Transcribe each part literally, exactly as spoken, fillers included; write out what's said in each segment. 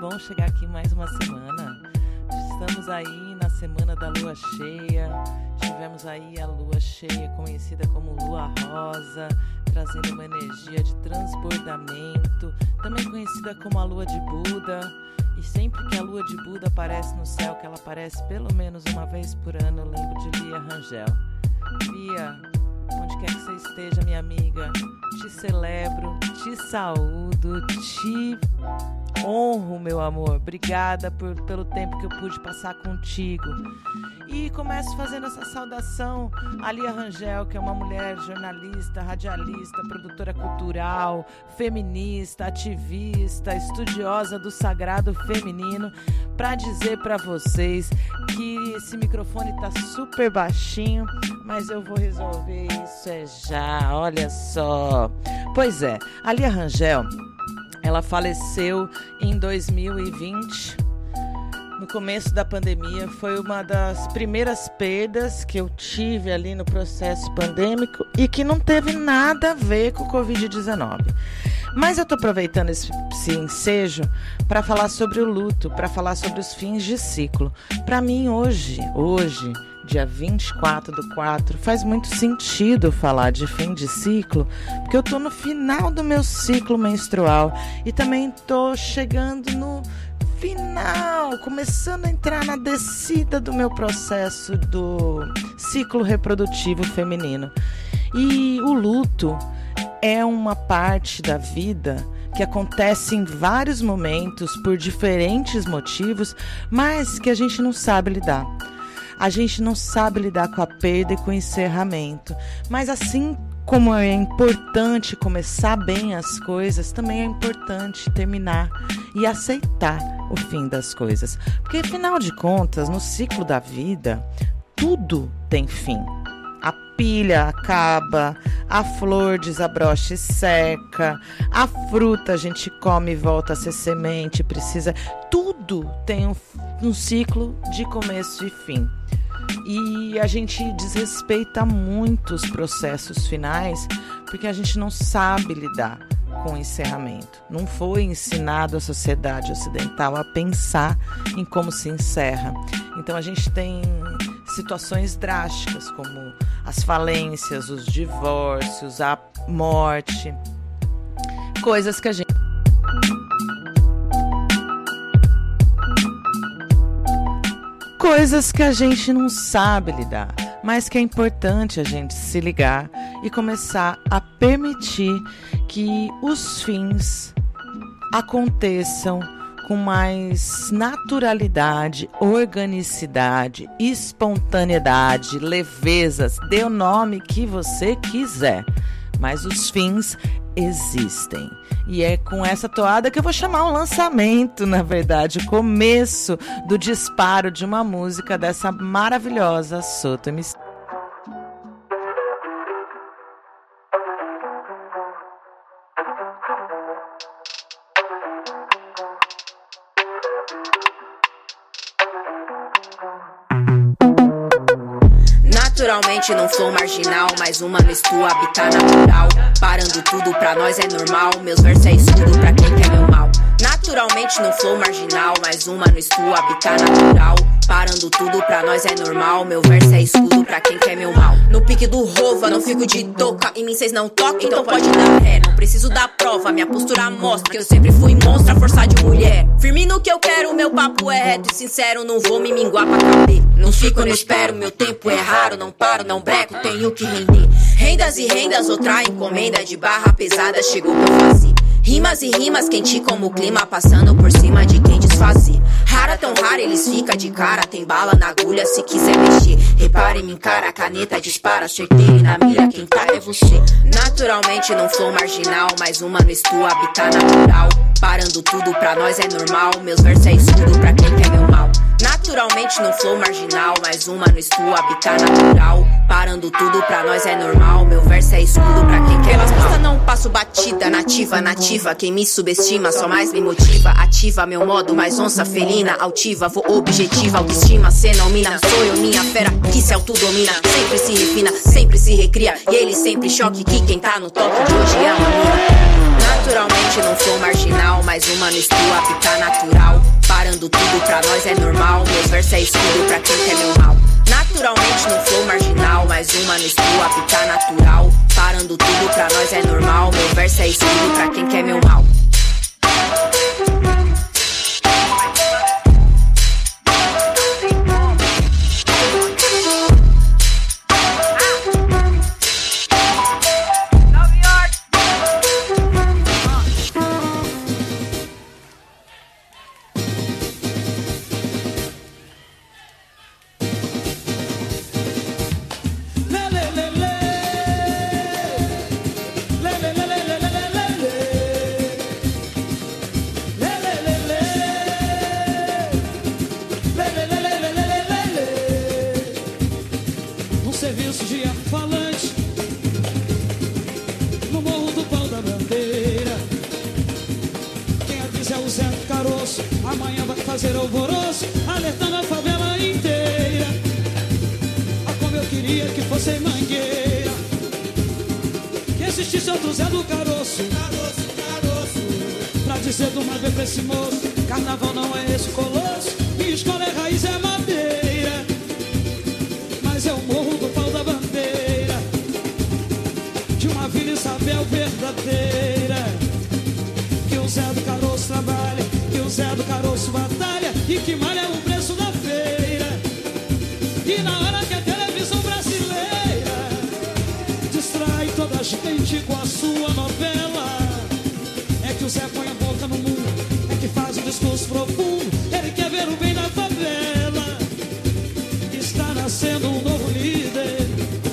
bom chegar aqui mais uma semana. Estamos aí na semana da lua cheia. Tivemos aí a lua cheia, conhecida como lua rosa, trazendo uma energia de transbordamento, também conhecida como a lua de Buda. E sempre que a lua de Buda aparece no céu, que ela aparece pelo menos uma vez por ano, eu lembro de Lia Rangel. Lia, onde quer que você esteja, minha amiga, te celebro, te saúdo, te honro, meu amor. Obrigada por, pelo tempo que eu pude passar contigo. E começo fazendo essa saudação a Lia Rangel, que é uma mulher jornalista, radialista, produtora cultural, feminista, ativista, estudiosa do sagrado feminino, para dizer para vocês que esse microfone tá super baixinho, mas eu vou resolver isso é já, olha só. Pois é, a Lia Rangel, ela faleceu em dois mil e vinte, no começo da pandemia. Foi uma das primeiras perdas que eu tive ali no processo pandêmico e que não teve nada a ver com o covid dezenove. Mas eu estou aproveitando esse, esse ensejo para falar sobre o luto, para falar sobre os fins de ciclo. Para mim, hoje, hoje, dia vinte e quatro do quatro, faz muito sentido falar de fim de ciclo, porque eu estou no final do meu ciclo menstrual e também estou chegando no final, começando a entrar na descida do meu processo do ciclo reprodutivo feminino. E o luto é uma parte da vida que acontece em vários momentos, por diferentes motivos, mas que a gente não sabe lidar. A gente não sabe lidar com a perda e com o encerramento. Mas assim como é importante começar bem as coisas, também é importante terminar e aceitar o fim das coisas. Porque, afinal de contas, no ciclo da vida, tudo tem fim. A pilha acaba, a flor desabrocha e seca, a fruta a gente come e volta a ser semente, precisa... Tudo tem um, um ciclo de começo e fim. E a gente desrespeita muito os processos finais porque a gente não sabe lidar com o encerramento. Não foi ensinado a sociedade ocidental a pensar em como se encerra. Então a gente tem situações drásticas como as falências, os divórcios, a morte, coisas que a gente Coisas que a gente não sabe lidar, mas que é importante a gente se ligar e começar a permitir que os fins aconteçam com mais naturalidade, organicidade, espontaneidade, levezas, dê o nome que você quiser, mas os fins existem. E é com essa toada que eu vou chamar um lançamento, na verdade, o começo do disparo de uma música dessa maravilhosa Soto M C. Naturalmente não sou marginal, mais uma no estu habitar natural. Parando tudo pra nós é normal, meus versos é escudo pra quem quer meu mal. Naturalmente não sou marginal, mais uma no estu habitar natural. Parando tudo pra nós é normal, meu verso é escudo pra quem quer meu mal. No pique do rova, não fico de toca, em mim cês não tocam, então pode dar ré. Não preciso dar prova, minha postura mostra que eu sempre fui monstro, a força de mulher. Firme no que eu quero, meu papo é reto e sincero, não vou me minguar pra caber. Não fico, não espero, meu tempo é raro, não paro, não breco, tenho que render. Rendas e rendas, outra encomenda de barra pesada chegou pra eu fazer. Rimas e rimas, quente como o clima, passando por cima de quem desfazer. Rara, tão rara, eles ficam de cara, tem bala na agulha se quiser mexer. Repare, me encara, a caneta dispara, certeiro e na mira quem tá é você. Naturalmente não sou marginal, mais uma no estu habitar natural. Parando tudo pra nós é normal, meus versos é escudo pra quem quer meu mal. Naturalmente não sou marginal, mais uma no estu habitar natural. Parando tudo pra nós é normal, meu verso é escudo pra quem quer. Pelas pistas não passo batida, nativa, nativa. Quem me subestima só mais me motiva. Ativa meu modo, mais onça felina, altiva. Vou objetiva, autoestima, cê não mina. Sou eu minha fera, que se autodomina. Sempre se refina, sempre se recria. E ele sempre choque que quem tá no toque de hoje é uma mina. Naturalmente num flow marginal, mais uma mistura, habitat natural. Parando tudo pra nós é normal, meus versos é escudo pra quem quer meu mal. Naturalmente num flow marginal, mais uma mistura, habitat natural. Parando tudo pra nós é normal, meu verso é escudo pra quem quer meu mal. Amanhã vai fazer alvoroço, alertando a favela inteira. Ah, como eu queria que fosse Mangueira, que existisse outro Zé do Caroço, caroço, caroço, pra dizer de uma vez pra esse moço: carnaval não é esse colosso, minha escola é raiz, é madeira, mas é o morro do pau da bandeira, de uma Vila Isabel verdadeira, que o Zé do Caroço trabalha, que o Zé do Caroço batalha e que malha o preço da feira. E na hora que a televisão brasileira distrai toda a gente com a sua novela, é que o Zé põe a boca no mundo, é que faz um discurso profundo, ele quer ver o bem da favela. Está nascendo um novo líder,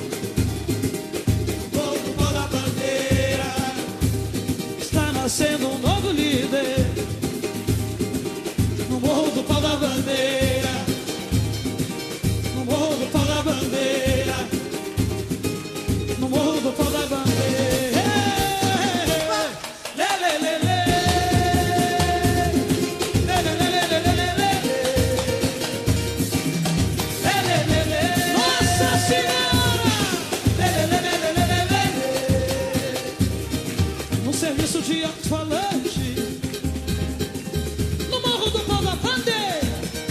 novo pau da bandeira. Está nascendo um novo líder, no morro do pau da bandeira, no morro do pau da bandeira, no morro do pau da bandeira. Lê, lê, lê, lê. Lê, lê, lê, lê, lê, lê, lê. Lê, lê, lê, lê. Nossa Senhora! Lê, lê, lê, lê, lê, lê, lê. No serviço de alto-falante, no morro do pau da bandeira,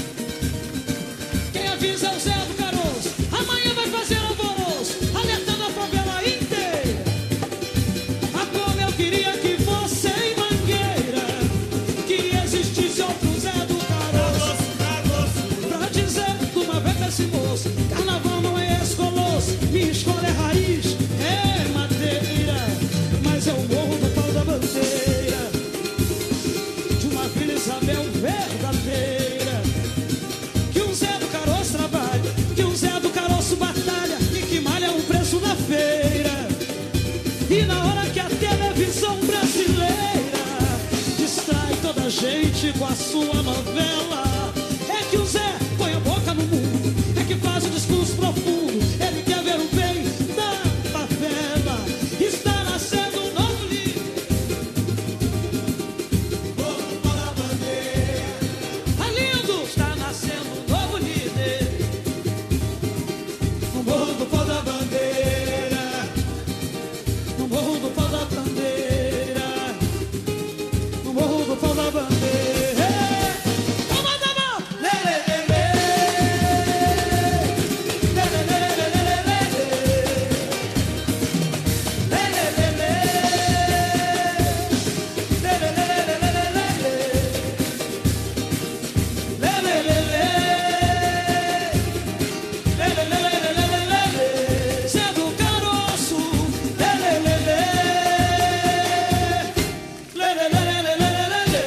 quem avisa é o Zé do Caroço, amanhã vai fazer alvoroço, alertando a favela inteira. Ah, como eu queria que fosse em Mangueira, que existisse outro Zé do Caroço, pra dizer de uma vez pra esse moço: carnaval não é esse colosso, minha escola é raiz, é madeira, mas é o morro do pau da bandeira, de uma Vila Isabel verdadeira, que o Zé do Caroço trabalha, que o Zé do Caroço batalha e que malha o preço da feira. E na hora que a televisão brasileira distrai toda a gente com a sua novela, é que o Zé põe a boca no mundo, é que faz um discurso profundo, ele quer ver o bem da favela. Está nascendo um novo líder, novo pau da bandeira. Tá lindo! Está nascendo um novo líder, no morro do pau da bandeira, no morro do pau da bandeira, no morro do pau da bandeira. Toma da mão! Lê, lê, lê, lê. Lê, lê, lê, lê, lê, lê, lê. Lê, lê, lê, lê. Lê, lê, lê, lê, lê, lê, lê. Lê, lê, lê, lê. Lê, lê, lê, lê, lê, lê, lê, lê. Zé do Caroço. Lê, lê, lê, lê. Lê, lê, lê, lê, lê, lê, lê, lê.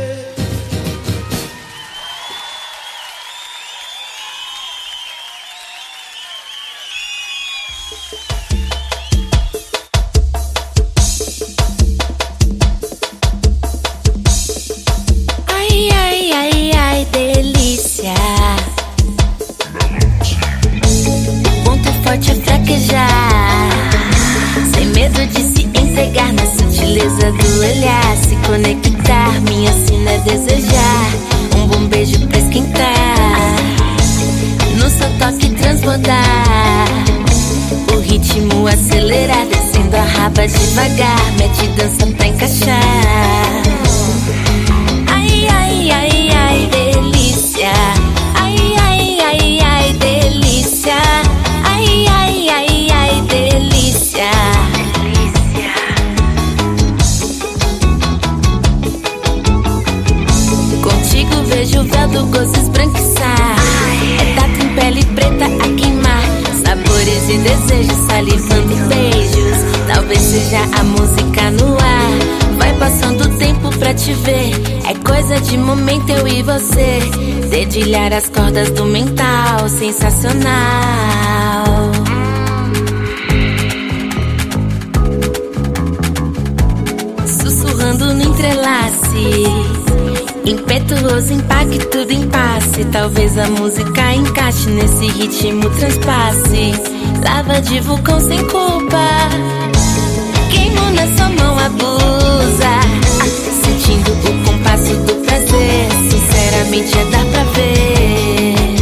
Ai, ai, ai, ai, delícia. Ponto forte é fraquejar, sem medo de se entregar na sutileza do olhar. Se conectar, minha sina é desejar um bom beijo pra esquentar, no seu toque transbordar, o ritmo acelerar, descendo a raba devagar, mete dança pra encaixar. de momento eu e você, dedilhar as cordas do mental, sensacional. Sussurrando no entrelace, impetuoso impacto do impasse. Talvez a música encaixe nesse ritmo, transpasse. Lava de vulcão sem culpa, queimo na sua mão, abusa. Sentindo o compasso do prazer, sinceramente é dar pra ver.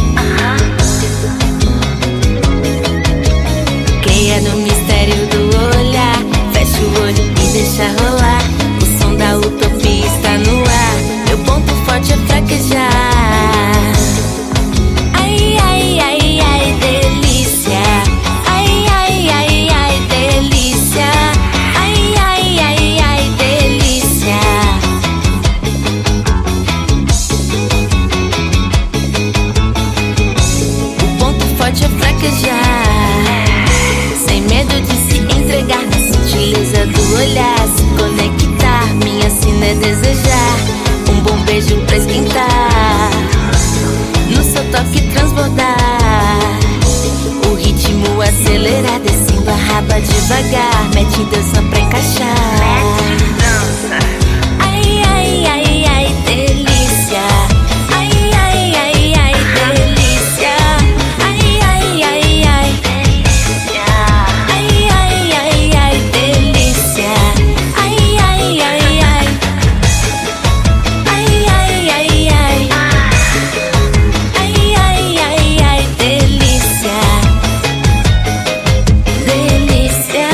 Creia no mistério do olhar, fecha o olho e deixa rolar. O som da utopia está no ar, meu ponto forte é fraquejar. Ai, ai, ai, ai, delícia. Ai, ai, ai, ai, delícia. Ai, ai, ai, ai, delícia. O ponto forte é fraquejar, sem medo de se entregar na sutileza do olhar. Se conectar, minha sina é desejar um bom beijo pra esquentar, no seu toque transbordar, o ritmo acelerar, descendo a raba devagar, mete dança pra encaixar. Mete dança. Ai, ai, ai, ai, delícia. Ai, ai, ai, ai, delícia. Ai, ai, ai, ai, delícia. Ai, ai, ai, ai, delícia. Ai, ai, ai, ai. Ai, ai, ai, ai. Ai, ai, ai, ai, delícia. Delícia.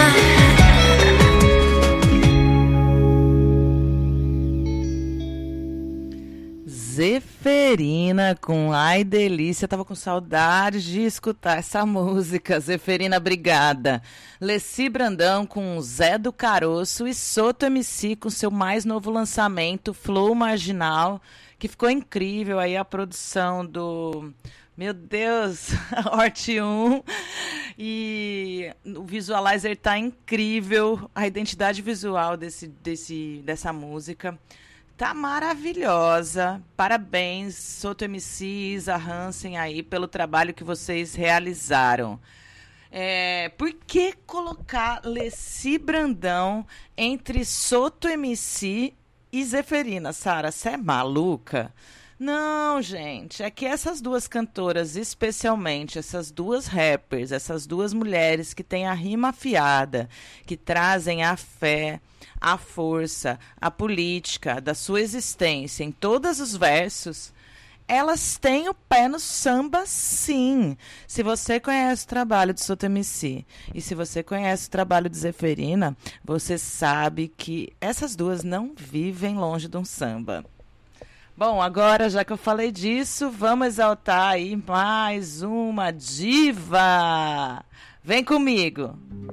Zeferina com Ai Delícia. Tava com saudade de escutar essa música. Zeferina, obrigada. Leci Brandão com Zé do Caroço e Soto M C com seu mais novo lançamento, Flow Marginal, que ficou incrível. Aí a produção do... Meu Deus, Hort um. E o visualizer tá incrível. A identidade visual desse, desse, dessa música tá maravilhosa. Parabéns, Soto M C e Isa Hansen aí pelo trabalho que vocês realizaram. É, por que colocar Leci Brandão entre Soto M C e Zeferina, Sara? Você é maluca? Não, gente, é que essas duas cantoras, especialmente essas duas rappers, essas duas mulheres que têm a rima afiada, que trazem a fé, a força, a política da sua existência em todos os versos, elas têm o pé no samba, sim. Se você conhece o trabalho de Soto M C e se você conhece o trabalho de Zeferina, você sabe que essas duas não vivem longe de um samba. Bom, agora, já que eu falei disso, vamos exaltar aí mais uma diva. Vem comigo.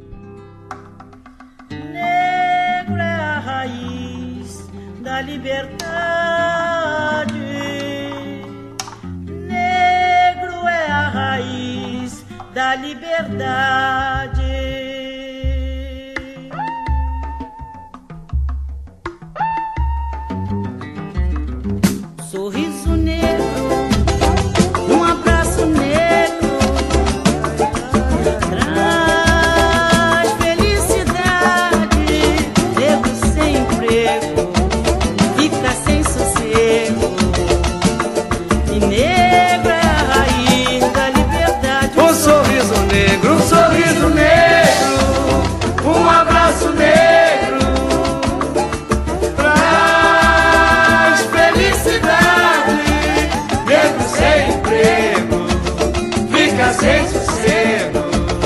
Negro é a raiz da liberdade. Negro é a raiz da liberdade. Sorriso negro, um abraço negro, traz felicidade. Negro sem emprego, fica sem sossego. E negro é a raiz da liberdade. Um sorriso negro, um sorriso negro, um abraço negro. Sem sossego.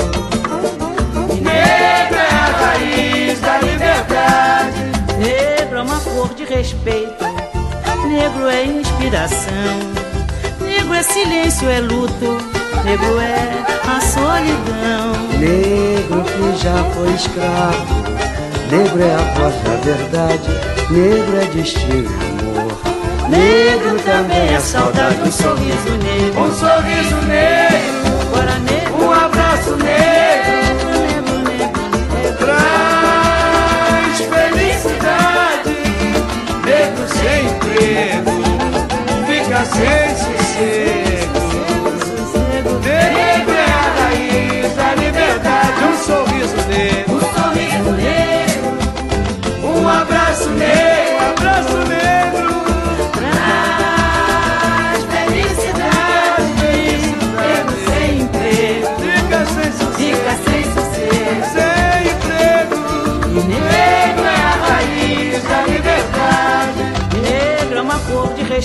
Negro é a raiz da liberdade. Negro é uma cor de respeito. Negro é inspiração. Negro é silêncio, é luto. Negro é a solidão. Negro que já foi escravo. Negro é a voz da verdade. Negro é destino e amor. Negro também é saudade. Um sorriso negro, um sorriso negro. Um abraço negro, negro, negro, negro, traz felicidade. Negro sem emprego,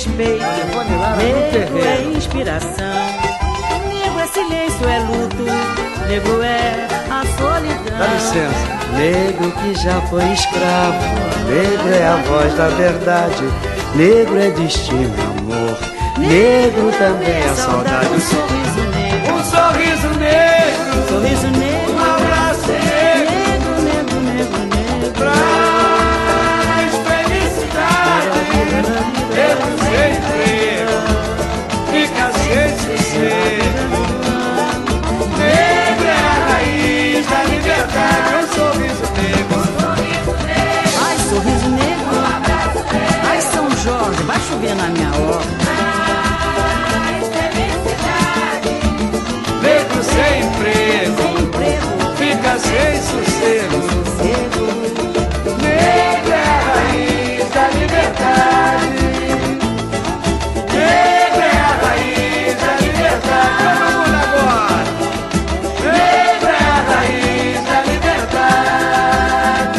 respeito. Negro é inspiração. Negro é silêncio, é luto. Negro é a solidão. Dá licença. Negro que já foi escravo. Negro é a voz da verdade. Negro é destino, amor. Negro também é saudade. Um sorriso negro. Um sorriso negro. Um sorriso negro. Um abraço negro. Negro, negro, negro, negro. Traz felicidade. Negro sem emprego. Fica sem sossego. Negro é a raiz da liberdade. Um sorriso negro. Ai, sorriso negro. Ai, São Jorge, vai chover na minha horta. Negro sem emprego, Sem emprego, fica sem sossego. sossego. Negro é a raiz da liberdade. Negro é a raiz da liberdade. Todo mundo agora. Negro é a raiz da liberdade.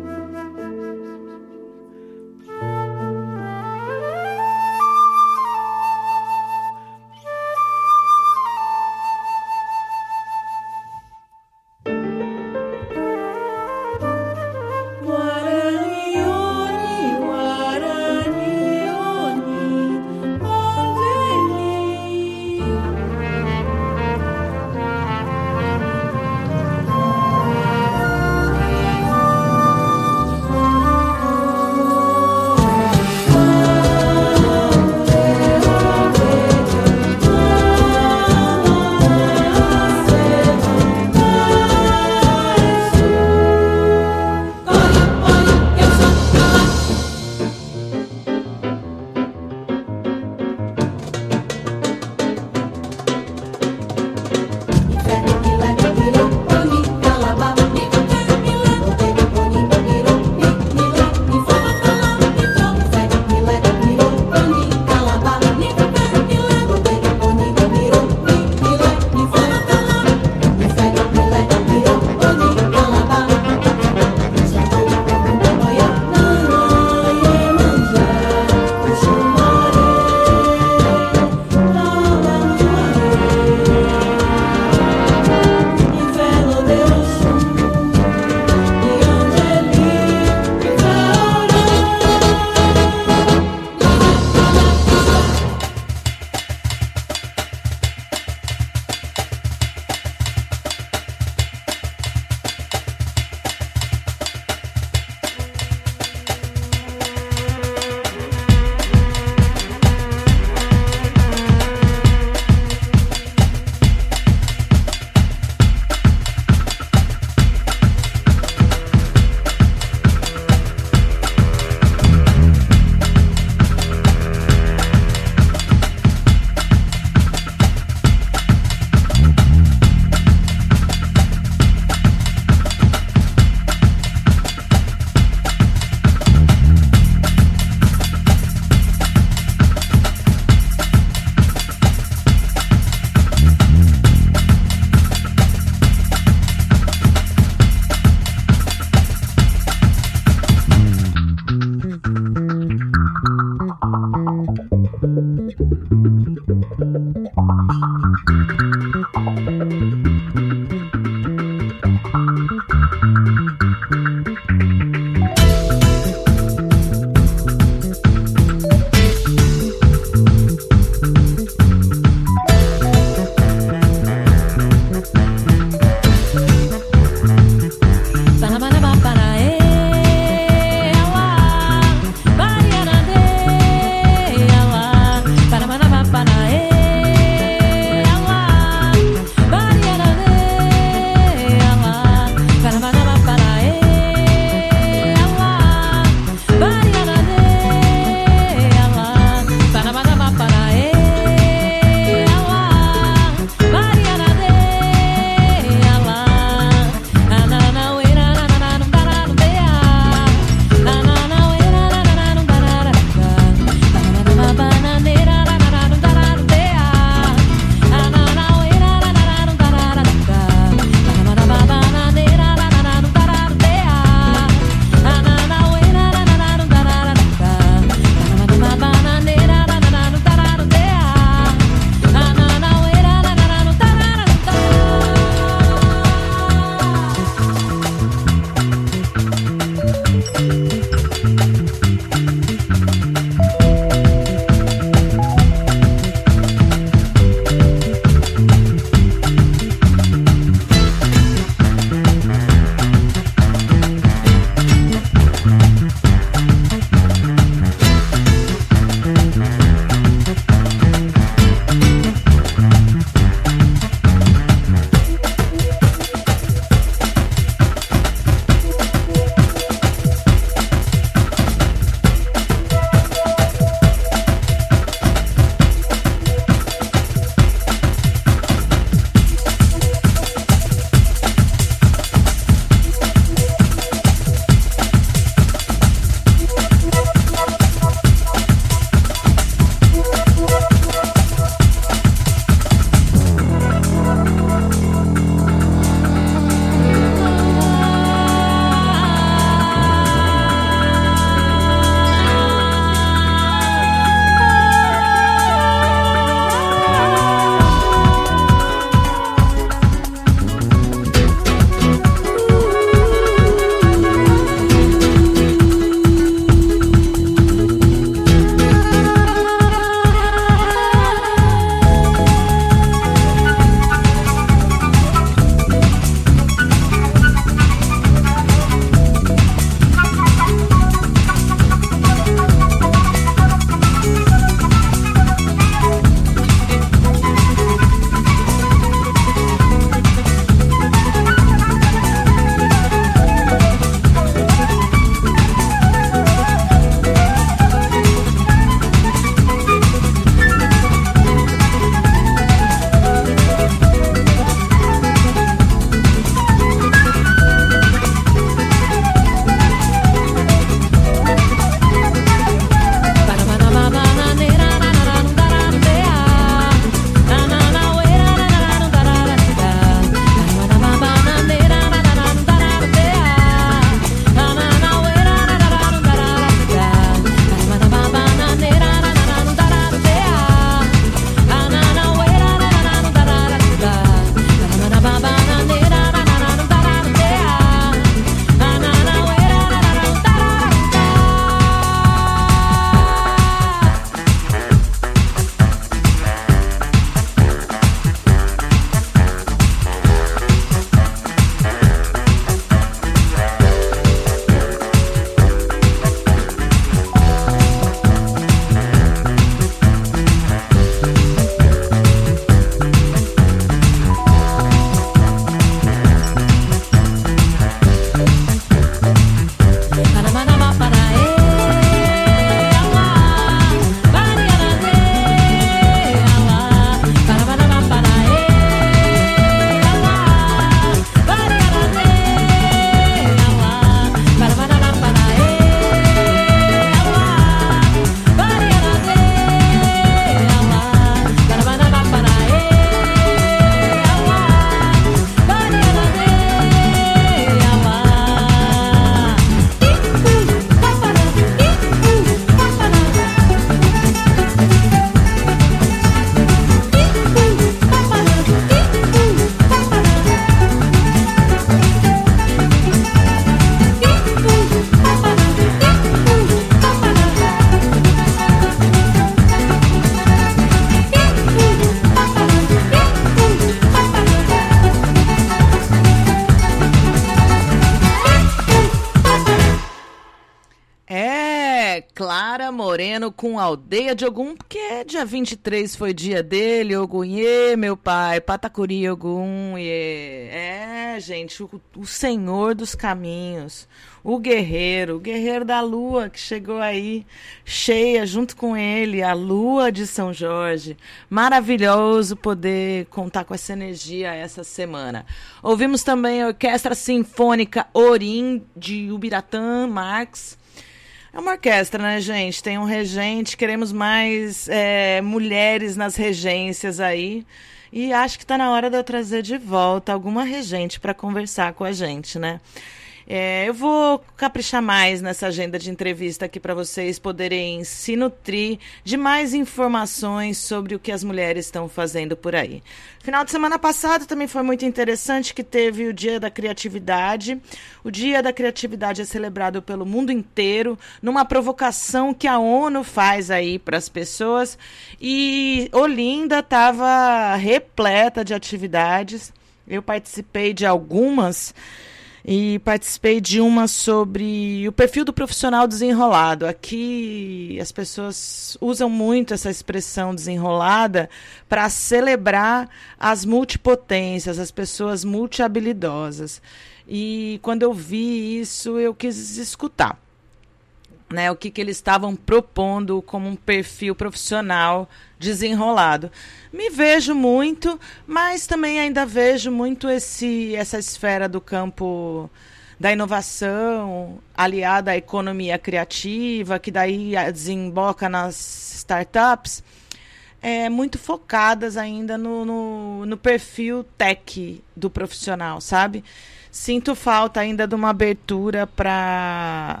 Clara Moreno com Aldeia de Ogum, porque dia vinte e três foi dia dele, Ogunhê, meu pai, Patacuri Ogum, e é, gente, o, o senhor dos caminhos, o guerreiro, o guerreiro da lua que chegou aí, cheia junto com ele, a lua de São Jorge. Maravilhoso poder contar com essa energia essa semana. Ouvimos também a Orquestra Sinfônica Orim de Ubiratã, Marx. É uma orquestra, né, gente? Tem um regente, queremos mais é, mulheres nas regências aí. E acho que está na hora de eu trazer de volta alguma regente para conversar com a gente, né? É, eu vou caprichar mais nessa agenda de entrevista aqui para vocês poderem se nutrir de mais informações sobre o que as mulheres estão fazendo por aí. Final de semana passado também foi muito interessante, que teve o Dia da Criatividade. O Dia da Criatividade é celebrado pelo mundo inteiro, numa provocação que a ONU faz aí para as pessoas. E Olinda estava repleta de atividades. Eu participei de algumas. E participei de uma sobre o perfil do profissional desenrolado. Aqui as pessoas usam muito essa expressão desenrolada para celebrar as multipotências, as pessoas multi-habilidosas. E quando eu vi isso, eu quis escutar, né, o que, que eles estavam propondo como um perfil profissional desenrolado. Me vejo muito, mas também ainda vejo muito esse, essa esfera do campo da inovação, aliada à economia criativa, que daí desemboca nas startups, é, muito focadas ainda no, no, no perfil tech do profissional, sabe? Sinto falta ainda de uma abertura para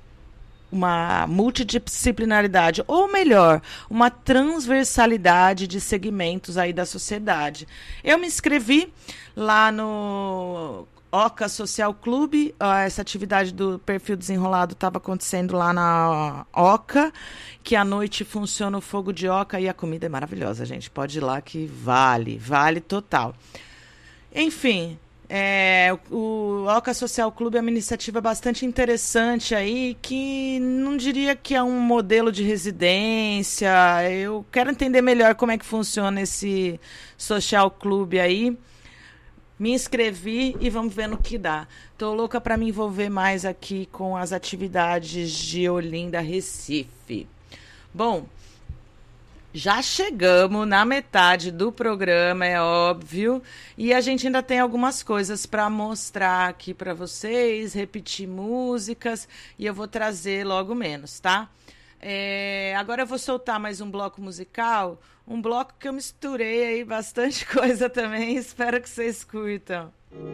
uma multidisciplinaridade, ou melhor, uma transversalidade de segmentos aí da sociedade. Eu me inscrevi lá no Oca Social Clube, essa atividade do perfil desenrolado estava acontecendo lá na Oca, que à noite funciona o fogo de Oca e a comida é maravilhosa, gente. Pode ir lá que vale, vale total. Enfim, É, o Oca Social Clube é uma iniciativa bastante interessante aí, que não diria que é um modelo de residência. Eu quero entender melhor como é que funciona esse social clube aí. Me inscrevi e vamos ver no que dá. Tô louca para me envolver mais aqui com as atividades de Olinda, Recife. Bom, já chegamos na metade do programa, é óbvio, e a gente ainda tem algumas coisas para mostrar aqui para vocês, repetir músicas, e eu vou trazer logo menos, tá? É, agora eu vou soltar mais um bloco musical, um bloco que eu misturei aí bastante coisa também, espero que vocês curtam.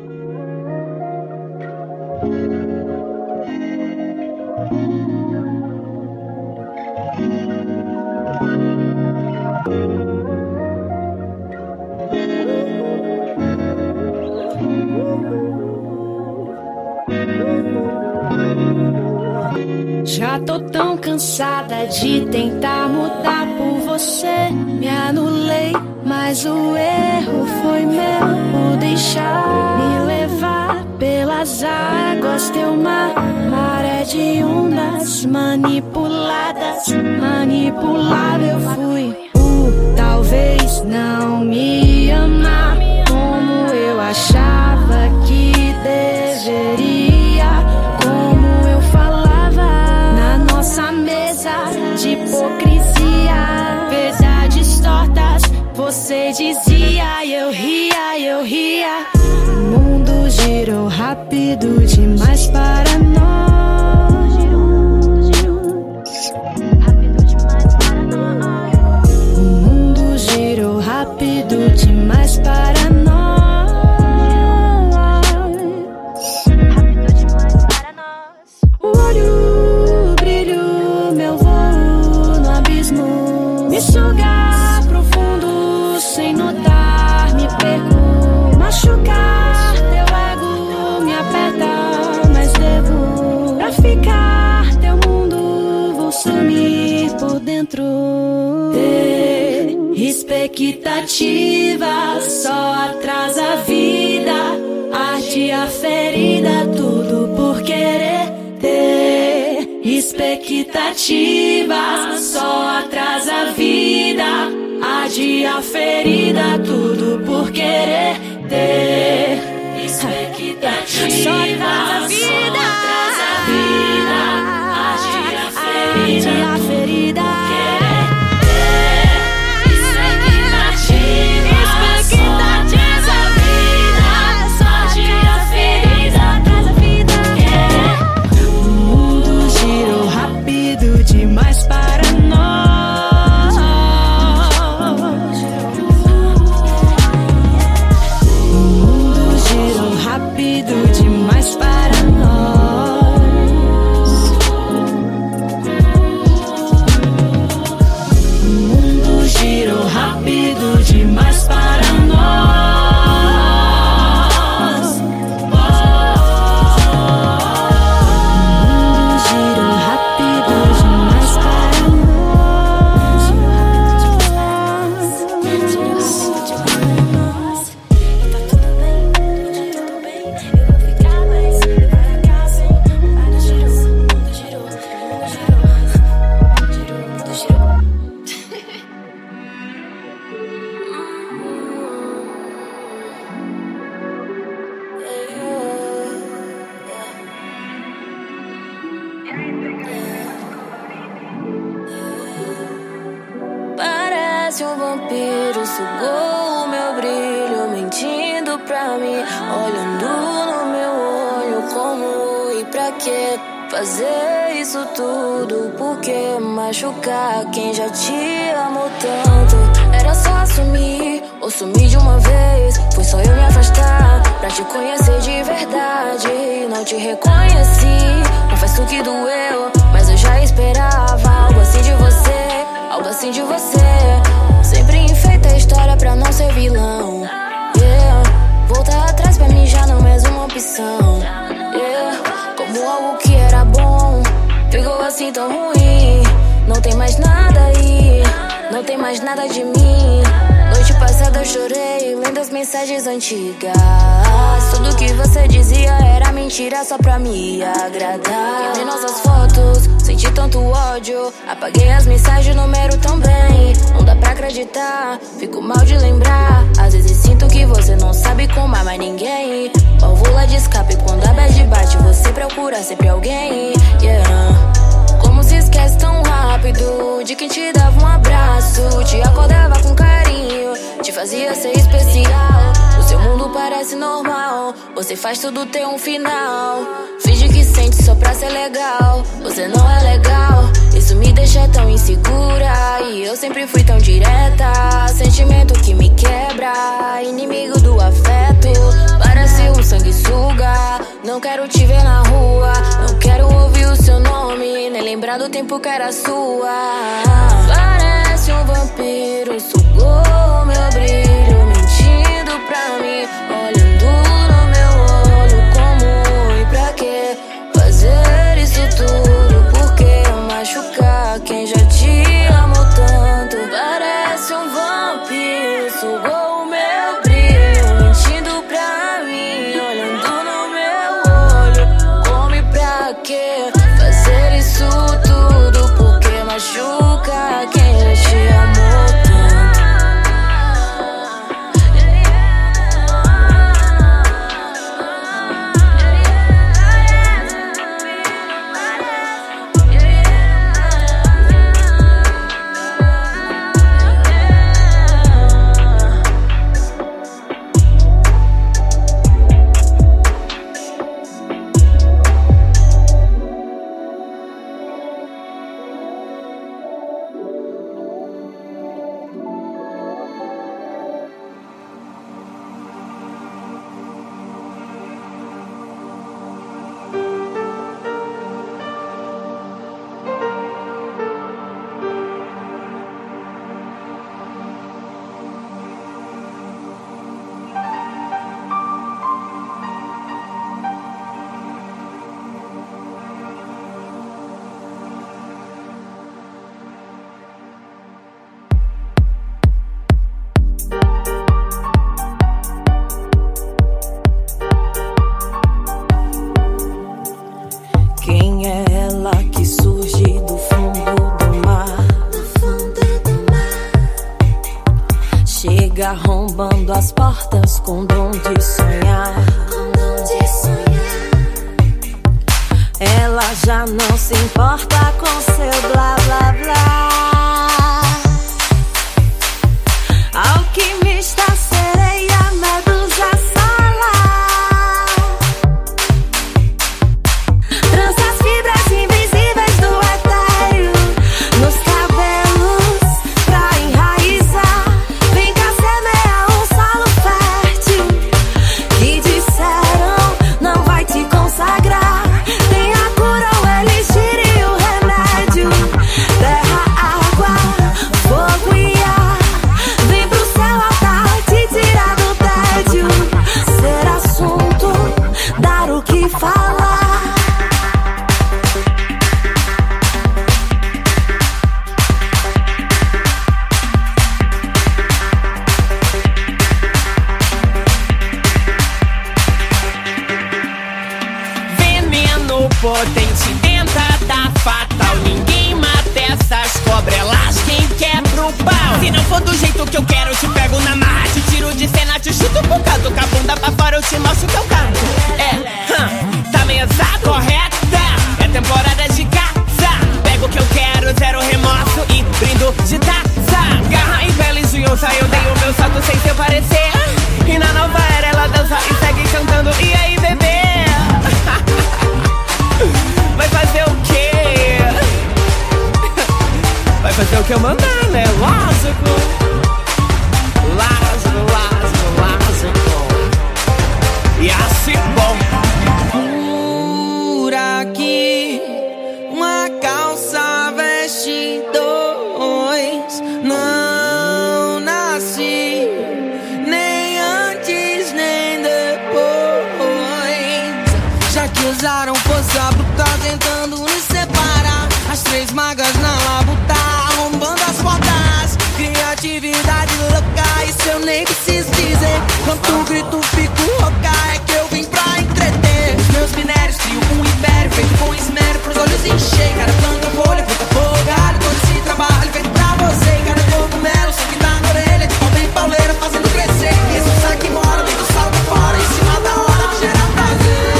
Já tô tão cansada de tentar mudar por você. Me anulei, mas o erro foi meu por deixar me levar pelas águas. Teu mar, maré de ondas manipuladas, manipulável fui. O talvez não me amar como eu achava que deveria, como eu falava na nossa mesa de hipocrisia, verdades tortas, você dizia, eu ria, eu ria. O mundo girou rápido demais para nós. O mundo girou rápido demais para nós. O olho, o brilho, meu voo no abismo, me sugar profundo sem notar, me perco, machucar teu ego, me aperta, mas devo pra ficar teu mundo, vou sumir por dentro. Ter expectativa só atrasa a vida, arde a ferida, tudo por querer ter expectativas só atrasa a vida, adia a ferida, tudo por querer ter expectativas só atrasa a vida, atrasa a vida, adia a ferida, adia a ferida. Demais para nós. O mundo girou rápido demais para nós. O mundo girou rápido demais para nós. Parece um vampiro, sugou o meu brilho, mentindo pra mim, olhando no meu olho. Como e pra que fazer isso tudo? Por que machucar quem já te amou tanto? Era só assumir, ou sumir de uma vez. Foi só eu me afastar pra te conhecer de verdade. Não te reconheci, confesso que doeu, mas eu já esperava algo assim de você, algo assim de você. Sempre enfeita a história pra não ser vilão, yeah. Voltar atrás pra mim já não é mais uma opção, yeah. Como algo que era bom ficou assim tão ruim. Não tem mais nada aí, não tem mais nada de mim. Noite passada eu chorei lendo as mensagens antigas. Tudo que você dizia era mentira só pra me agradar. Queimei nossas fotos, senti tanto ódio, apaguei as mensagens, o número também. Não dá pra acreditar, fico mal de lembrar. Às vezes sinto que você não sabe como amar mais ninguém. Válvula de escape quando a bad bate, você procura sempre alguém, yeah. Como se esquece tão rápido de quem te dava um abraço, te acordava com carinho, te fazia ser especial. O seu mundo parece normal, você faz tudo ter um final. Finge que sente só pra ser legal, você não é legal. Isso me deixa tão insegura, e eu sempre fui tão direta. Sentimento que me quebra, inimigo do afeto, parece um sanguessuga. Não quero te ver na rua, não quero ouvir o seu nome, nem lembrar do tempo que era sua. Parece um vampiro, sugou meu brilho, mentindo pra mim, olhando no meu olho. Como e pra que fazer isso tudo? Por que machucar quem já te amou tanto? Parece um vampiro, sugou o meu brilho, mentindo pra mim, olhando no meu olho. Como e pra que fazer isso tudo? Por que machucar quem já te amou tanto? estrela que surge do fundo do mar. Chega arrombando as portas com dom de sonhar. Ela já não se importa com seu blá blá blá. Alquimista, sereia, medusa, sala. Trança as fibras invisíveis do etéreo nos cabelos pra enraizar. Vem cá semear um solo fértil que disseram não vai te consagrar. Tem a cura, o elixir e o remédio. Terra, água, fogo e ar. Vem pro céu altar, te tirar do tédio. Ser assunto, dar o que falar. Veneno potente, dentada fatal. Ninguém mata essas cobras, elas quem quebra o pau. Se não for do jeito que eu quero, eu te pego na marra, te tiro de cena, te chuto por causa. Com a bunda pra fora, eu te mostro que eu canto. É, hum, tá mesado, correta? É temporada de caça. Pego o que eu quero, zero remorso e brindo de taça. Garra em pele de onça, eu dei o meu salto sem seu parecer. E na nova era ela dança e segue cantando. E aí, bebê? Vai fazer o quê? Vai fazer o que eu mandar, né? Lógico. Lógico, lógico, lógico. E assim, bom. Por aqui, uma calça veste dois. Não nasci nem antes nem depois. Já que usaram força brutal tentando nos separar. As três magas na labuta, arrombando as portas. Criatividade louca, isso eu nem preciso dizer. Quanto grito, fico rouca, é que eu vim pra entreter. Meus minérios crio um império feito com esmero pros olhos encher. Cada planta, folha, fruta, fogo, galho, todo esse trabalho feito pra você. Cada cogumelo, sangue tá na orelha, de pau bem pauleira, fazendo crescer. Esse saque mora, vem do salto fora, em cima da hora, de gerar prazer.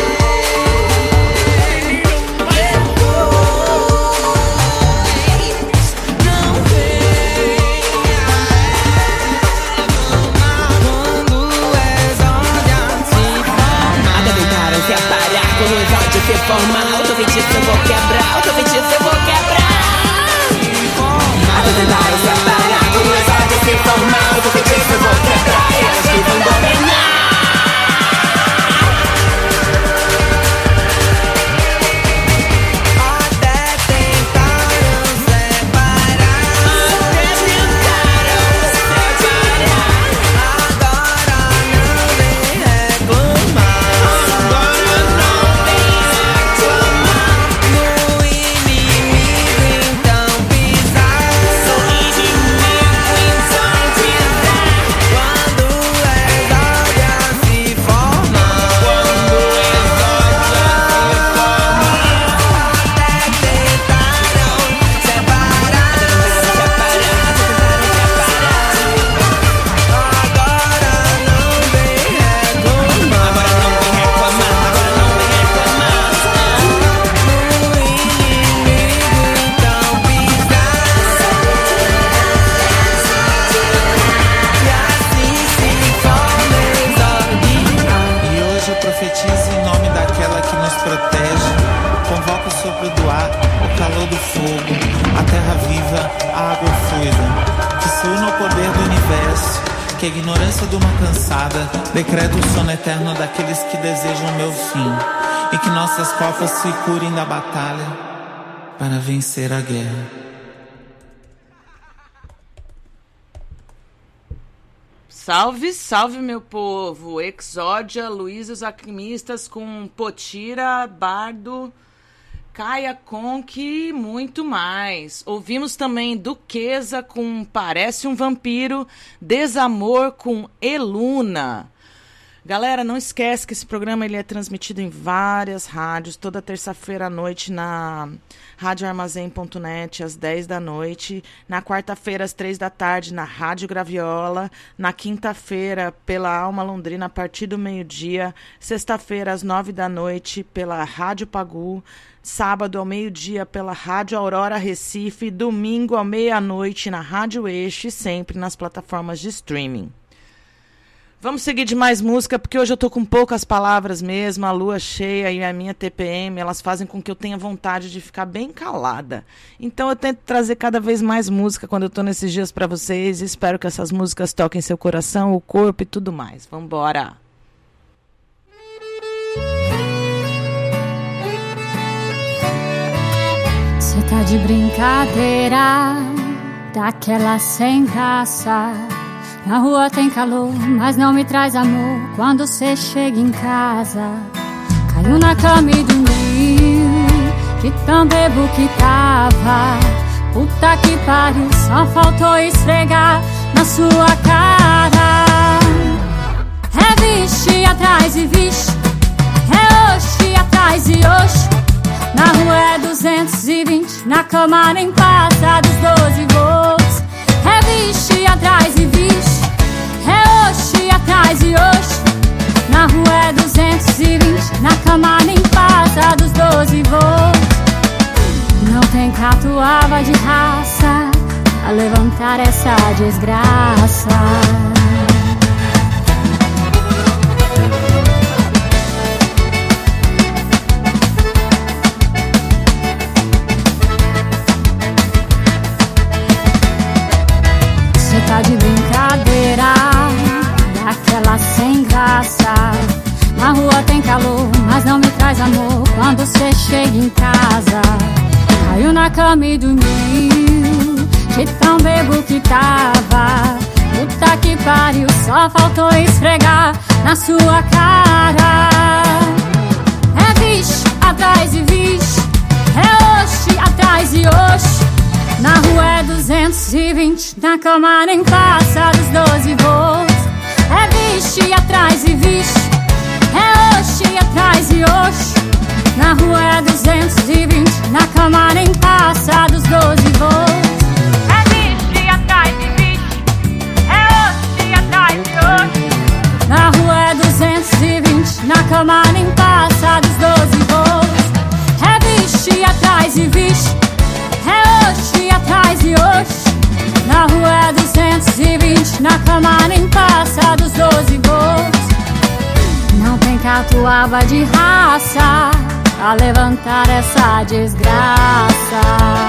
Se formar, outro feitiço eu vou quebrar, outro feitiço eu vou quebrar. Até tentaram se aparar, com os olhos se formar, outro feitiço eu vou quebrar. E elas que vão dominar. Até tentaram separar, até tentaram separar. agora não vem reclamar. Agora não vem reclamar. No inimigo então pisar. Sou inimigo, então pisar. Quando exódia se formar, Quando exódia se formar. até tentaram separar, agora não vem reclamar. Agora não vem reclamar, agora não vem reclamar. No inimigo então pisar. E assim se forma exódia. E hoje eu profetizo em nome daquela que nos protege. Convoco o sopro do ar, o calor do fogo, a terra viva, a água fluida. Que se una ao poder do universo, que a ignorância de uma cansada decreta o sono eterno daqueles que desejam meu fim. E que nossas copas se curem da batalha para vencer a guerra. Salve, salve, meu povo! Exódia, Luiz e os Alquimistas com Potira, Bardo, Caia Conk e muito mais. Ouvimos também Duquesa com Parece um Vampiro, Desamor com Eluna. Galera, não esquece que esse programa ele é transmitido em várias rádios, toda terça-feira à noite na rádio armazém ponto net, às dez da noite, na quarta-feira, às três da tarde, na Rádio Graviola, na quinta-feira, pela Alma Londrina, a partir do meio-dia, sexta-feira, às nove da noite, pela Rádio Pagu, sábado ao meio-dia, pela Rádio Aurora Recife, domingo à meia-noite, na Rádio Eixo e sempre nas plataformas de streaming. Vamos seguir de mais música, porque hoje eu tô com poucas palavras mesmo. A lua cheia e a minha T P M, elas fazem com que eu tenha vontade de ficar bem calada. Então eu tento trazer cada vez mais música quando eu tô nesses dias para vocês. Espero que essas músicas toquem seu coração, o corpo e tudo mais. Vambora! Cê tá de brincadeira, daquela sem graça. Na rua tem calor, mas não me traz amor quando cê chega em casa. Caiu na cama e dormiu, de tão bebo que tava. Puta que pariu, só faltou esfregar na sua cara. É vixe atrás e vixe, é oxe atrás e oxe. Na rua é duzentos e vinte, na cama nem passa dos doze volts. É vixe atrás e vixe, é oxe atrás e oxe. Na rua é duzentos e vinte, na cama nem passa dos doze volts. Não tem catuaba de raça a levantar essa desgraça. Cê tá de brincadeira, daquela sem graça. Na rua tem calor, mas não me traz amor quando cê chega em casa. Caiu na cama e dormiu, de tão bebo que tava. Puta que pariu, só faltou esfregar na sua cara. É vixe atrás e vixe, é oxe atrás e oxe. Na rua é duzentos e vinte, na cama nem passa dos doze volts. É vixe atrás e vixe, é oxe atrás e oxe. Na rua é duzentos e vinte, na cama nem passa dos doze volts. É vixe atrás e vixe, é oxe atrás e oxe. Na rua é duzentos e vinte, na cama nem passa dos doze volts. É vixe atrás e vixe, é oxe atrás e oxe. Na rua é duzentos e vinte, na cama nem passa dos doze volts. Não tem catuaba de raça a levantar essa desgraça.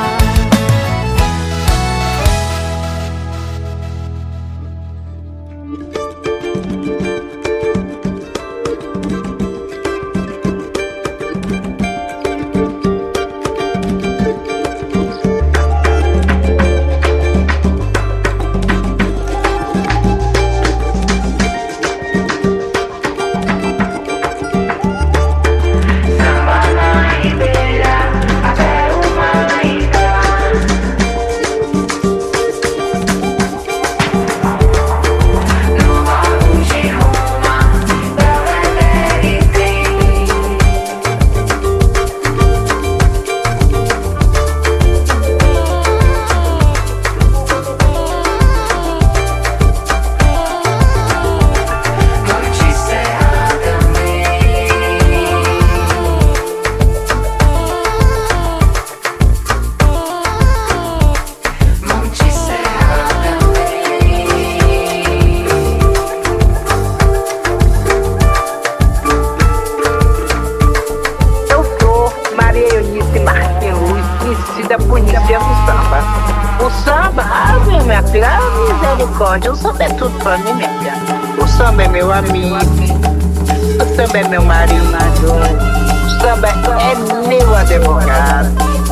O samba é tudo pra mim, minha filha. O samba é meu amigo, o samba é meu marido, o samba é meu advogado,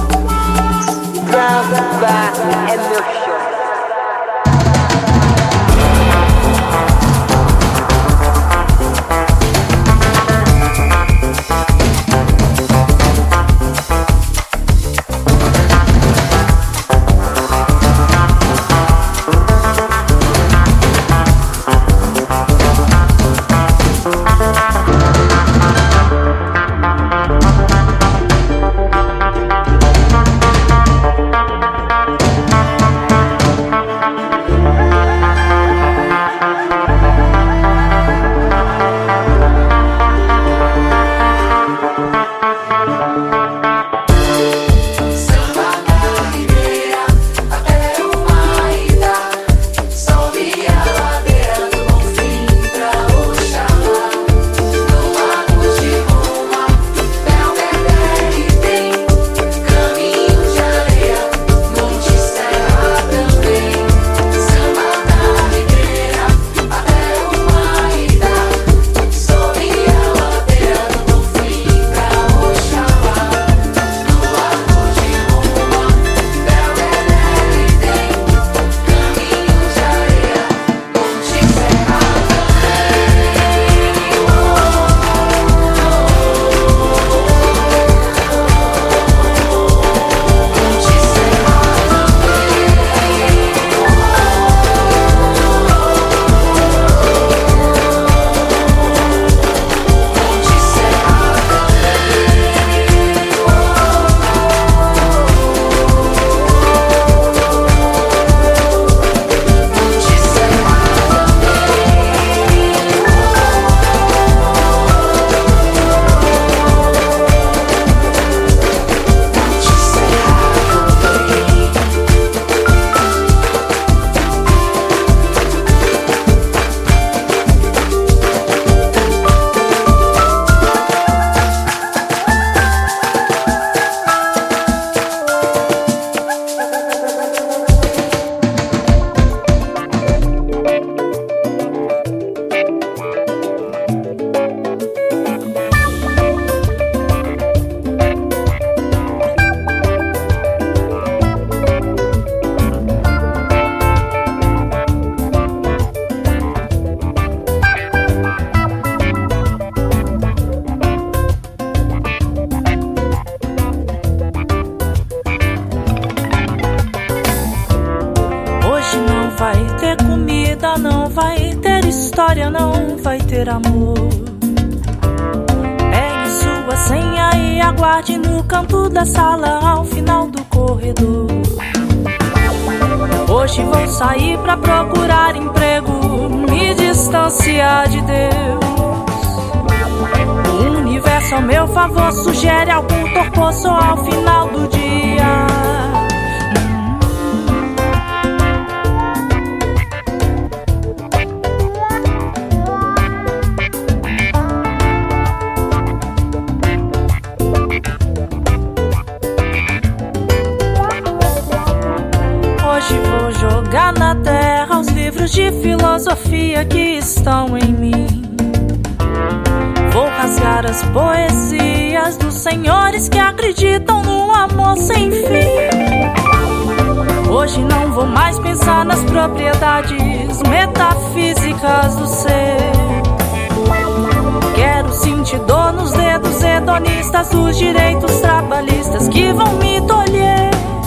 samba é meu show. ter comida, não vai ter história, não vai ter amor. Pegue sua senha e aguarde no canto da sala, ao final do corredor. Hoje vou sair pra procurar emprego, me distanciar de Deus. O universo ao meu favor sugere algum torpor só ao final do dia. Hoje vou jogar na terra os livros de filosofia que estão em mim. Vou rasgar as poesias dos senhores que acreditam no amor sem fim. Hoje não vou mais pensar nas propriedades metafísicas do ser. Quero sentir dor nos dedos hedonistas dos direitos trabalhistas que vão me tolher.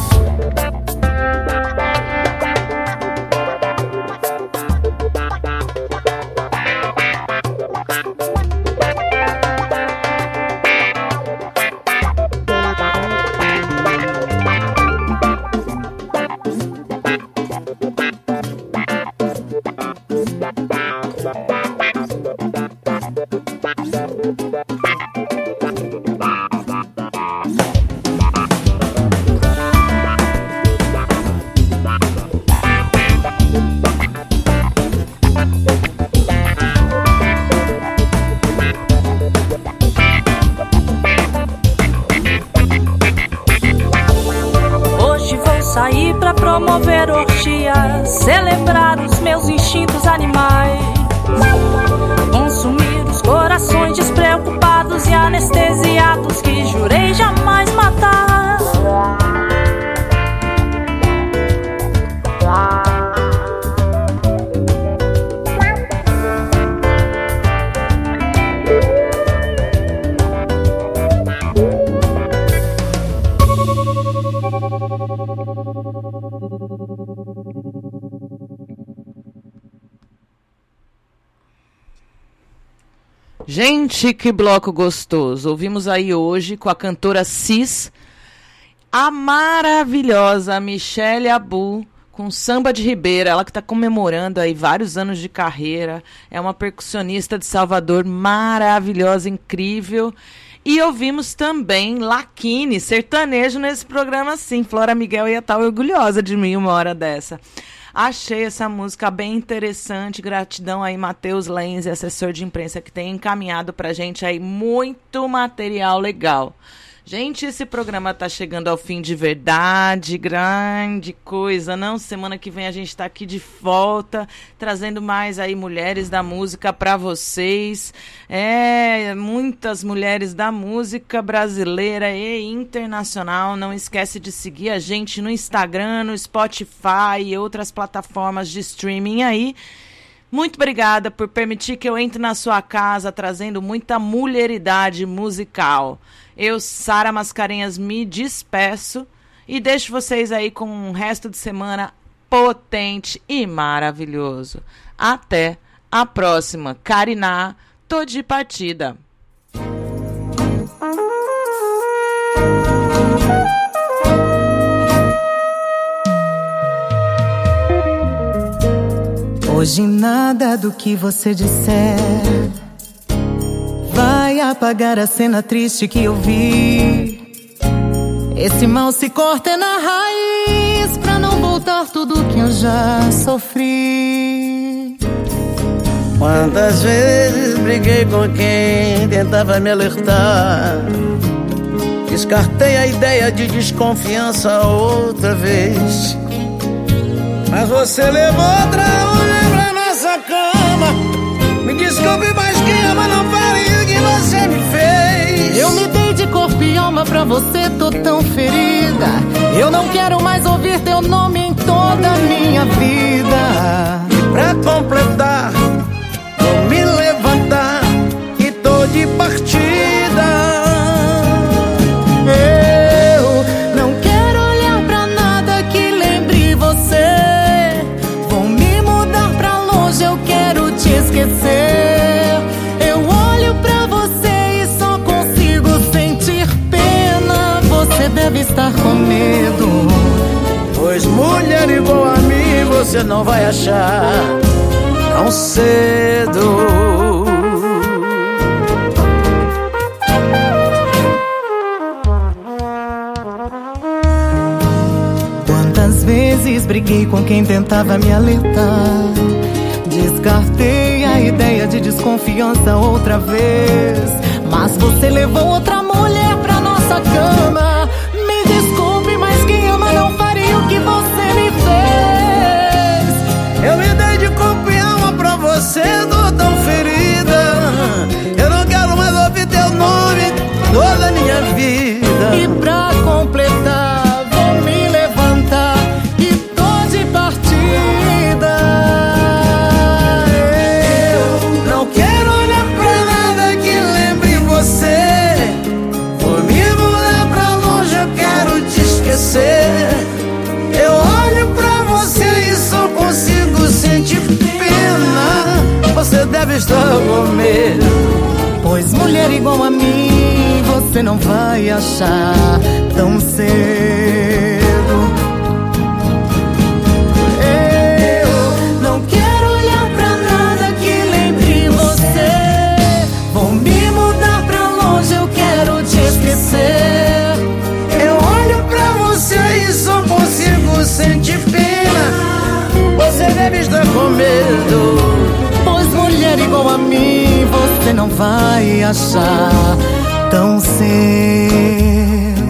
Promover orgias, celebrar os meus instintos animais, consumir os corações despreocupados e anestesiados que jurei jamais matar. Gente, que bloco gostoso. Ouvimos aí hoje com a cantora Cis, a maravilhosa Michelle Abu, com Samba de Ribeira. Ela que está comemorando aí vários anos de carreira. É uma percussionista de Salvador maravilhosa, incrível. E ouvimos também Laquine, sertanejo nesse programa, sim. Flora Miguel ia estar orgulhosa de mim uma hora dessa. Achei essa música bem interessante. Gratidão aí, Matheus Lenz, assessor de imprensa, que tem encaminhado pra gente aí muito material legal. Gente, esse programa tá chegando ao fim de verdade, grande coisa, não? Semana que vem a gente tá aqui de volta, trazendo mais aí mulheres da música para vocês. É, muitas mulheres da música brasileira e internacional. Não esquece de seguir a gente no Instagram, no Spotify e outras plataformas de streaming aí. Muito obrigada por permitir que eu entre na sua casa trazendo muita mulheridade musical. Eu, Sara Mascarenhas, me despeço e deixo vocês aí com um resto de semana potente e maravilhoso. Até a próxima. Cariná, tô de partida. Hoje nada do que você disser vai apagar a cena triste que eu vi. Esse mal se corta na raiz pra não voltar tudo que eu já sofri. Quantas vezes briguei com quem tentava me alertar. Descartei a ideia de desconfiança outra vez. Mas você levou outra mulher pra nossa cama. Me desculpe, mas quem ama não fale o que você me fez. Eu me dei de corpo e alma pra você, tô tão ferida. Eu não quero mais ouvir teu nome em toda a minha vida. E pra completar, vou me levantar e tô de partida. Eu não quero olhar pra nada que lembre você. Vou me mudar deve estar com medo. Pois mulher igual a mim você não vai achar tão cedo. Quantas vezes briguei com quem tentava me alertar. Descartei a ideia de desconfiança outra vez. Mas você levou outra mulher pra nossa cama. Me desculpe, mas quem ama não faria o que você me fez. Eu me dei de corpo e alma pra você, tô tão ferida. Eu não quero mais ouvir teu nome toda a minha vida. E pra completar, vou me levantar e tô de partida. Eu não quero olhar pra nada que lembre você. Vou me mudar pra longe, eu quero te esquecer. Eu olho pra você e só consigo sentir pena. Você deve estar com medo. Pois mulher igual a mim você não vai achar tão cedo. Eu não quero olhar pra nada que lembre você. Vou me mudar pra longe, eu quero te esquecer. Eu olho pra você e só consigo sentir pena. Você deve estar com medo. Pois mulher igual a mim você não vai achar tão cedo.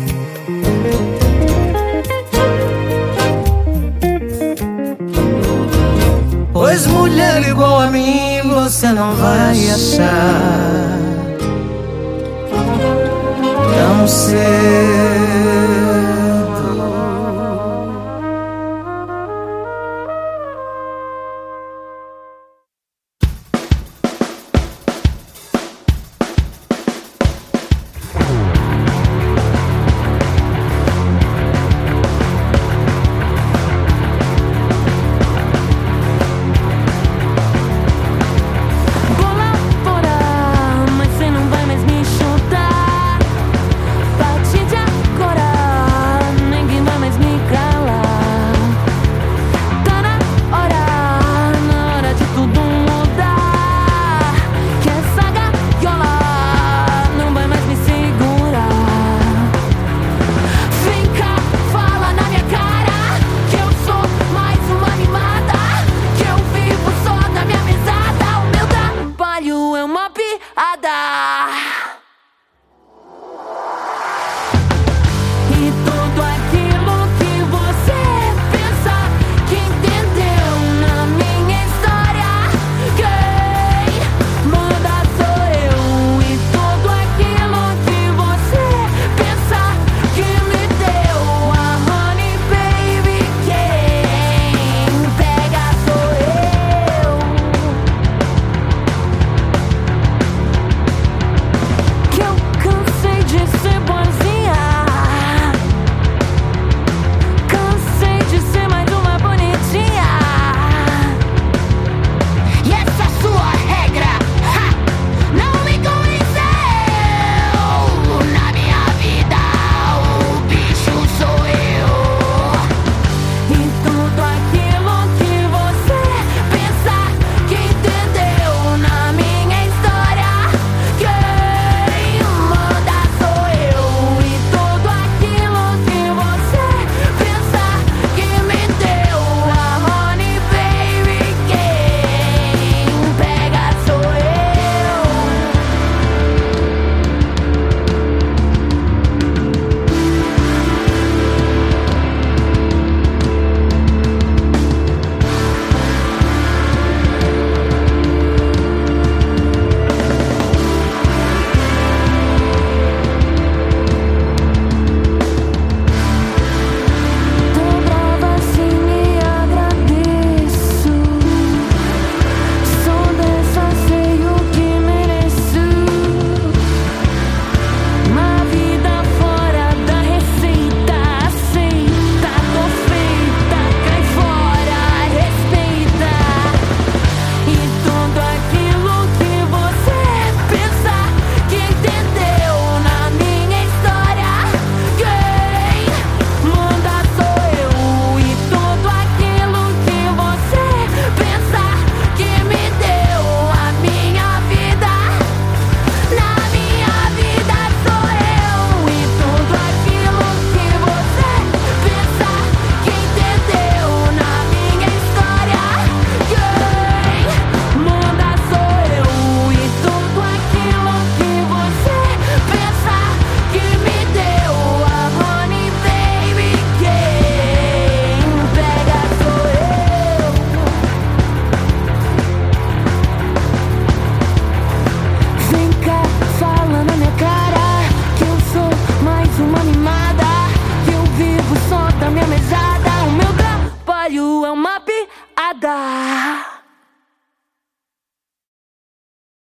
Pois mulher igual a mim você não vai achar tão cedo.